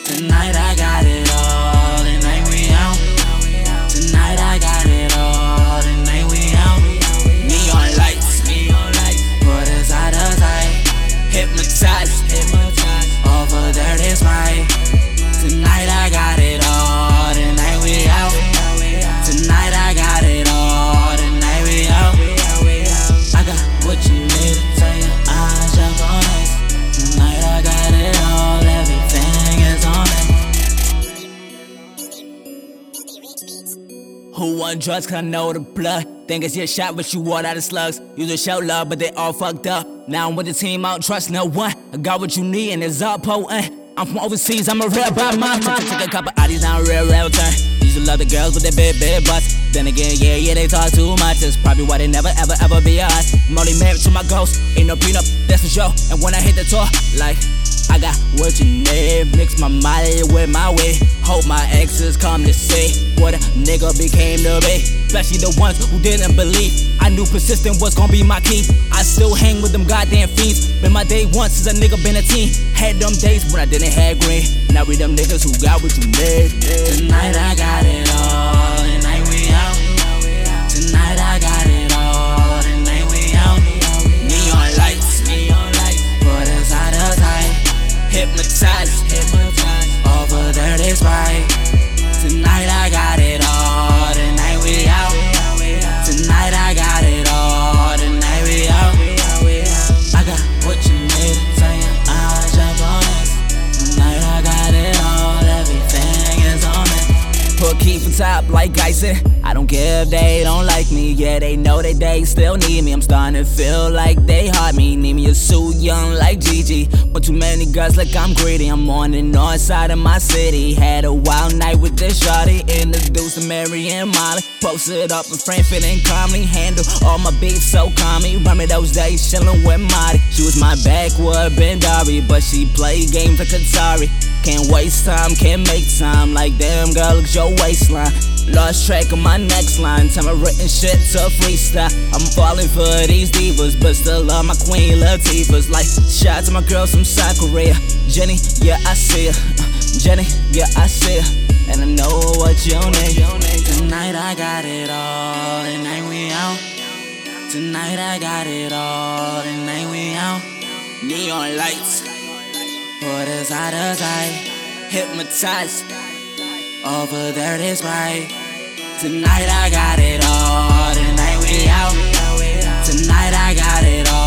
Tonight I got it all, tonight we out. Tonight I got it all, tonight we out. Neon lights, put us out of sight. Hypnotized, over there this right. Tonight I got it all, tonight we out. Tonight I got it all, tonight we out. I got what you need to tell your eyes up on us. Tonight I got it all, everything is on it. Who want drugs? Cause I know the blood. Think it's your shot, but you water out of slugs. You just show love, but they all fucked up. Now I'm with the team, I don't trust no one. I got what you need and it's all potent. I'm from overseas, I'm a real bad man. Take a couple oddies down real turn. Used to love the girls with their big butts. Then again, yeah, they talk too much. That's probably why they never, ever be us. I'm only married to my ghost, ain't no prenup, that's for sure. And when I hit the tour, like, I got what you need. Mix my Molly with my way. Hope my exes come to see what a nigga became to be. Especially the ones who didn't believe. I knew persistent was gonna be my key. I still hang with them goddamn fiends. Been my day once since a nigga been a teen. Had them days when I didn't have green. Now we them niggas who got what you need. Tonight I got it all, tonight we out. Tonight I got it all, tonight we out. Neon lights, put us out of sight. Hypnotized, over there this right. Tonight I got it all, tonight we out. Tonight I got it all, tonight we out. I got what you need to tell your eyes up on us. Tonight I got it all, everything is on it. Put Keith on top like Tyson. I don't care if they don't like me. Yeah, they know that they still need me. I'm starting to feel like they hard me. Need me a suit young like Gigi. But too many girls like I'm greedy. I'm on the north side of my city. Had a wild night with this shawty. Introduced to Mary and Molly. Posted up in Frankfurt and calmly. Handle all my beef so calmly. Remember those days chillin' with Marty. She was my backwood Bendari, but she played games like Atari. Can't waste time, can't make time. Like damn girl, look your waistline. Lost track of my next line. Time I written shit to freestyle. I'm falling for these divas, but still love my queen Latifah's. Like shout to my girls from South Korea. Jenny, yeah I see her. Jenny, yeah I see her. And I know what you need. Tonight I got it all, tonight we out. Tonight I got it all, tonight we out. Neon lights, put us out of sight. hypnotized. Over there this right. Tonight I got it all, tonight we out. Tonight I got it all.